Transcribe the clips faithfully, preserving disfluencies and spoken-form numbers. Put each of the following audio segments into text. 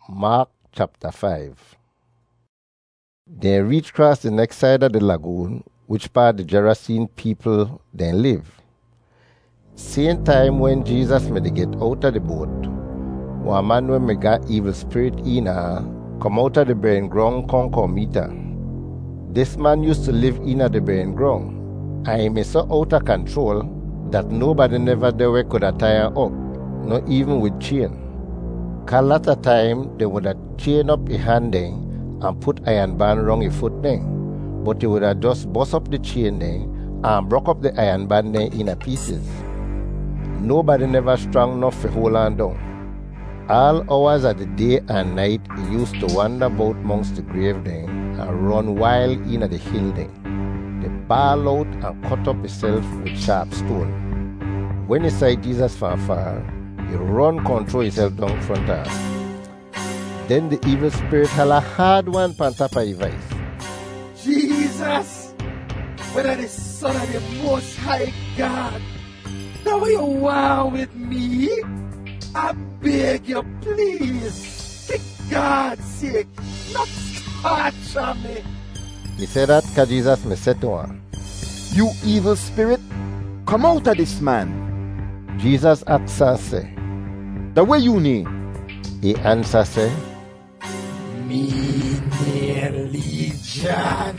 Mark chapter five. They reached across the next side of the lagoon, which part the Gerasene people then live. Same time when Jesus made get out of the boat, one man when me got evil spirit in her, come out of the burying ground come come meet her. This man used to live in the burying ground, and he was so out of control that nobody never there could have tie her up, not even with chain. Cause a lot of time they would have chain up a hand then and put iron band around a foot then, but he would have just bust up the chain then and broke up the iron band then in a pieces. Nobody never strong enough to hold on down. All hours of the day and night he used to wander about amongst the grave then and run wild in the hill then. They bawl out and cut up himself with sharp stone. When he saw Jesus from afar, he run control himself down front of him. Then the evil spirit had a hard one on top of his voice. Jesus, whether the Son of the Most High God, now what you want with me? I beg you, please, for God's sake, not torture me. He said that because Jesus me said to him, You evil spirit, come out of this man. Jesus asked and say, The way you need. He answered say, Me near Legion,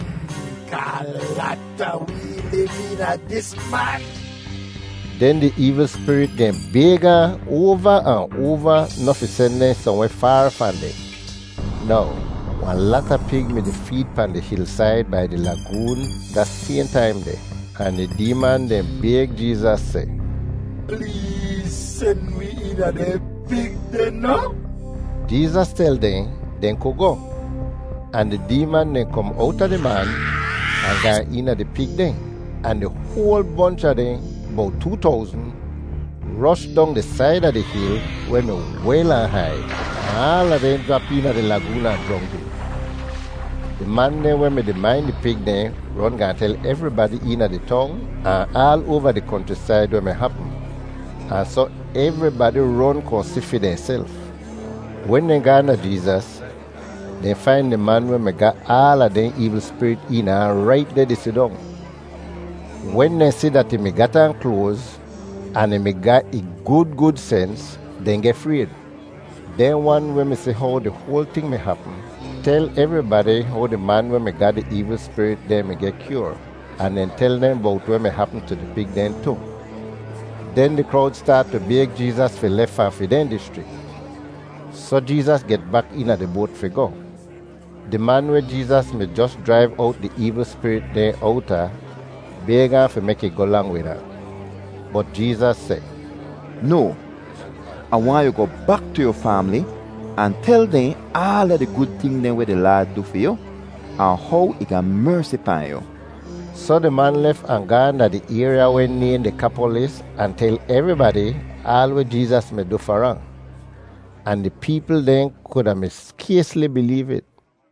Galata, we live in a this man. Then the evil spirit then beg her over and over not to send them somewhere far from them. Now, one lot of pig made the feed on the hillside by the lagoon that same time there. And the demon then beg Jesus say, Please send me in a the pig then now. Jesus tell them, then could go. And the demon then come out of the man and got in at the pig then. And the whole bunch of them, about two thousand, rushed down the side of the hill when the well and high. And all of them drop in at the lagoon and drowned it. The man then when the mind the pig then run and tell everybody in at the town and all over the countryside when it happened. And so everybody run come see for themselves. When they got to Jesus, they find the man when me got all of them evil spirit in and right there they sit down. When they see that he me got on clothes and he me got a good good sense, then get freed. Then one when me say how the whole thing may happen, tell everybody how the man when me got the evil spirit then me get cured, and then tell them about what may happen to the pig then too. Then the crowd start to beg Jesus for left off for them district. So Jesus get back in at the boat for go. The man where Jesus may just drive out the evil spirit there outer, beg her for make it go along with her. But Jesus said, No, I want you to go back to your family and tell them all of the good things them where the Lord do for you and how he can mercy upon you. So the man left and gone to the area where near the couple is and tell everybody all what Jesus may do for her. And the people then could have scarcely believe it.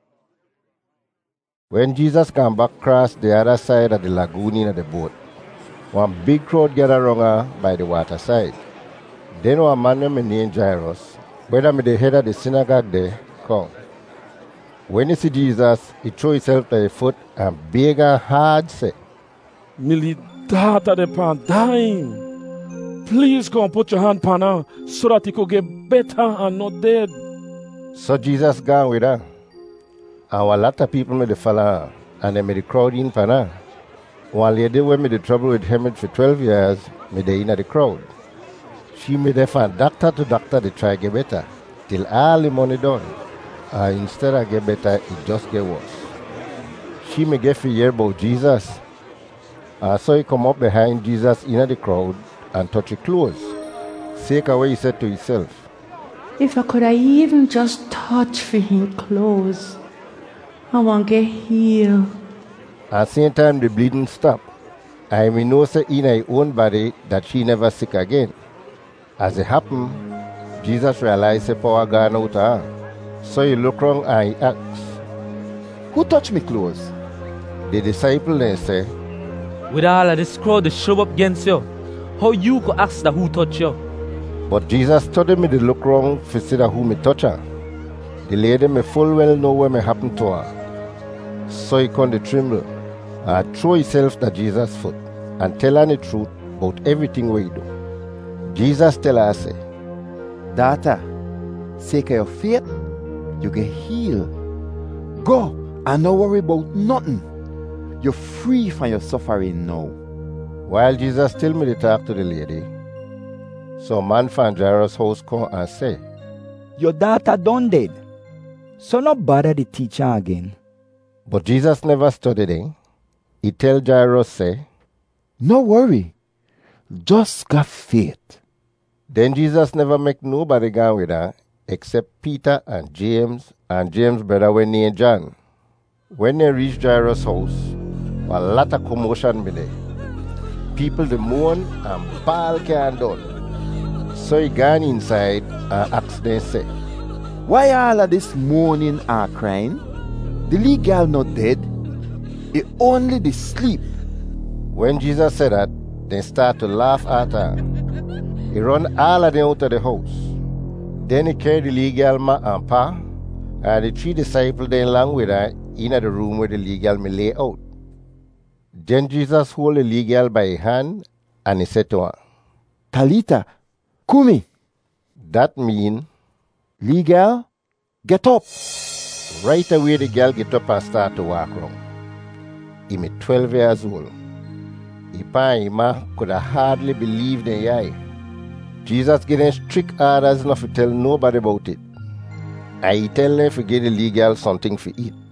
When Jesus came back across the other side of the lagoon in the boat, one big crowd gathered around her by the water side. Then one man named Jairus, whether me the head of the synagogue there, come. When he see Jesus, he threw himself to his foot and begged her hard, say, Me daughter de pan dying. Please come put your hand upon her so that he could get better and not dead. So Jesus gone with her. And a lot of people made the follow her, and they made the crowd in for her. One lady went with the trouble with hemorrhage for twelve years, made the in the crowd. She made her from doctor to doctor to try to get better, till all the money done. And instead of get better, it just get worse. She may get to hear about Jesus. And so he come up behind Jesus in the crowd and touch his clothes. Take away, he said to himself, If I could have even just touch for his clothes, I want to get healed. At the same time, the bleeding stopped. I may know say in her own body that she never sick again. As it happened, Jesus realized the power gone out of her. So he looked around and he asked, Who touched me clothes? The disciple then said, With all of this crowd to show up against you, how you could ask that who touched you? But Jesus told me to look around to see that who me touch her. The lady me full well know what me happen to her. So he come to tremble and throw himself at Jesus' foot and tell her the truth about everything we do. Jesus tell her, say, Daughter, sake of your faith, you get healed. Go and not worry about nothing. You're free from your suffering now. While Jesus still me to talk to the lady, some man from Jairus' house come and say, Your daughter done dead, so not bother the teacher again. But Jesus never studied it. He tell Jairus, say, No worry, just got faith. Then Jesus never make nobody go with her except Peter and James and James' brother when named John. When they reached Jairus' house, a lot of commotion be there. People they mourn and bawl can't done. So he gone inside and asked them, say, Why all of this mourning and crying? The little girl not dead. It only the sleep. When Jesus said that, they start to laugh at her. He run all of them out of the house. Then he carried the legal ma and pa, and the three disciples then along with her in the room where the legal me lay out. Then Jesus hold the legal by her hand, and he said to her, Talita, kumi. That mean, Legal, get up. Right away the girl get up and start to walk around. He was twelve years old. He pa and ma could have hardly believed their eye. Jesus gave them strict orders not to tell nobody about it. And he tell them to give the legal something to eat.